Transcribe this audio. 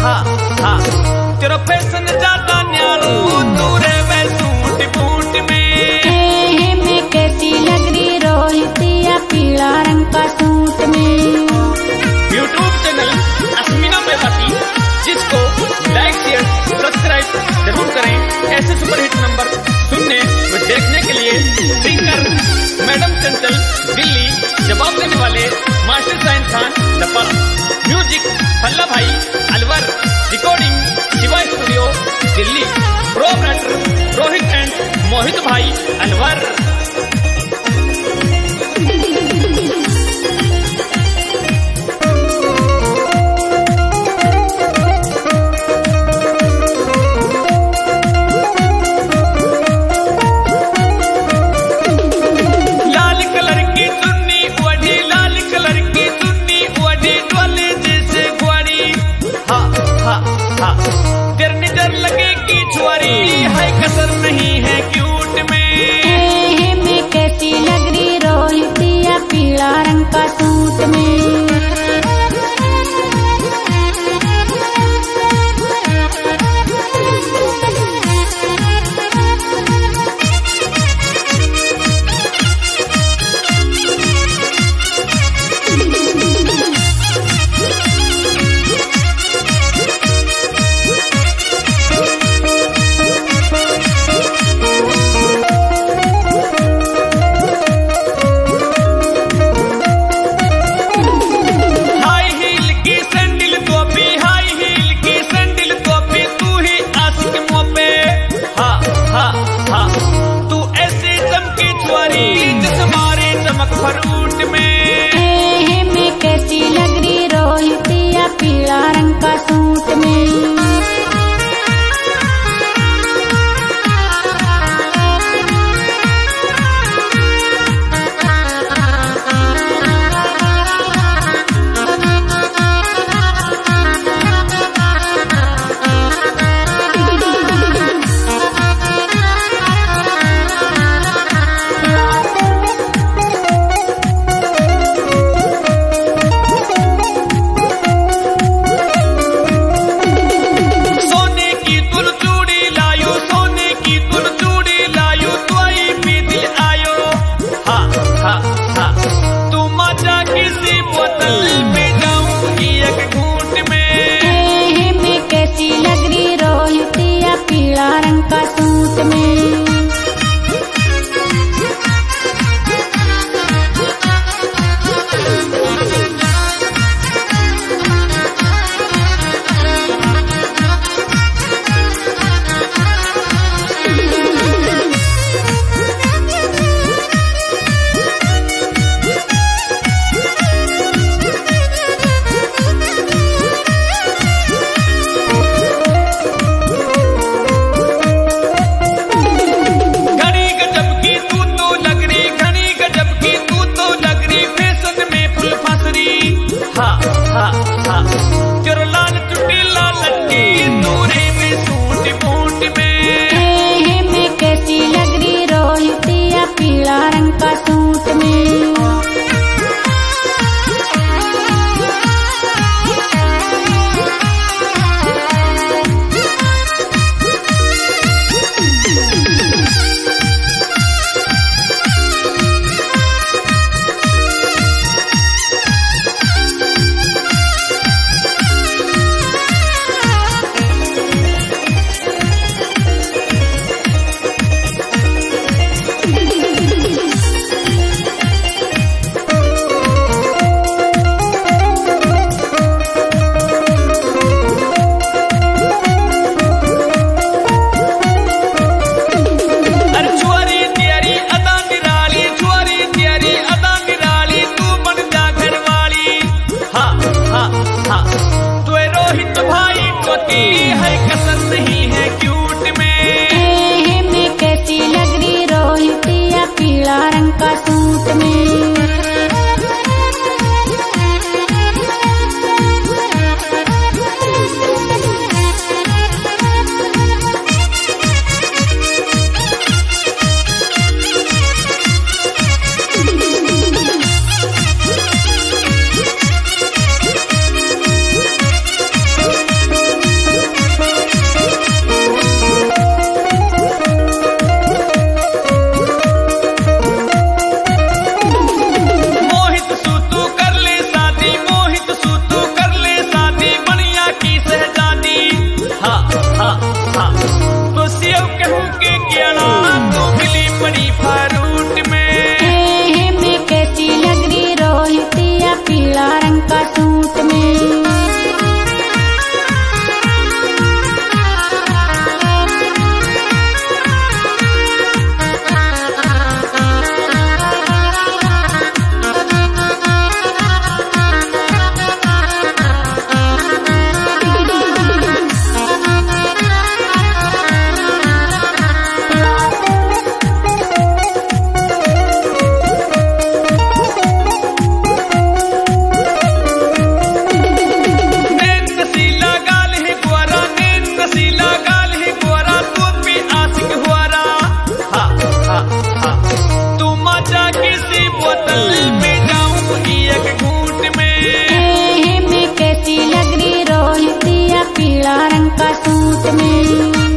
हाँ हाँ तेरा फैशन ज्यादा न्यारो तू रे वे सूट बूट में मैं कैसी लग रही रोहितिया पीला रंग का सूट में। यूट्यूब चैनल अस्मिना मेवाती जिसको लाइक शेयर सब्सक्राइब जरूर करें। ऐसे सुपरहिट नंबर सुनने व देखने के लिए सिंगर मैडम चंचल दिल्ली, जवाब देने वाले मास्टर साइन खान नेपाल, म्यूजिक भल्ला भाई Alwar, recording Shiva studio Delhi, proprietor Rohit and Mohit भाई अलवर। तेरे नजर लगे की छुआरी है कसर नहीं है क्यूट में। मैं कैसी लग रही रोहितिया पीला रंग का सूट में। तू ऐसी चमकी छुआरी जिसमारे चमक फरूट में। मैं कैसी लग रही रोहितिया पीला रंग का सूट में। तू मजा किसी बोतल में जाऊंगी एक घूंट में। मैं कैसी लग रही रोहितिया पीला रंग का सूट में। रंग का सूट में।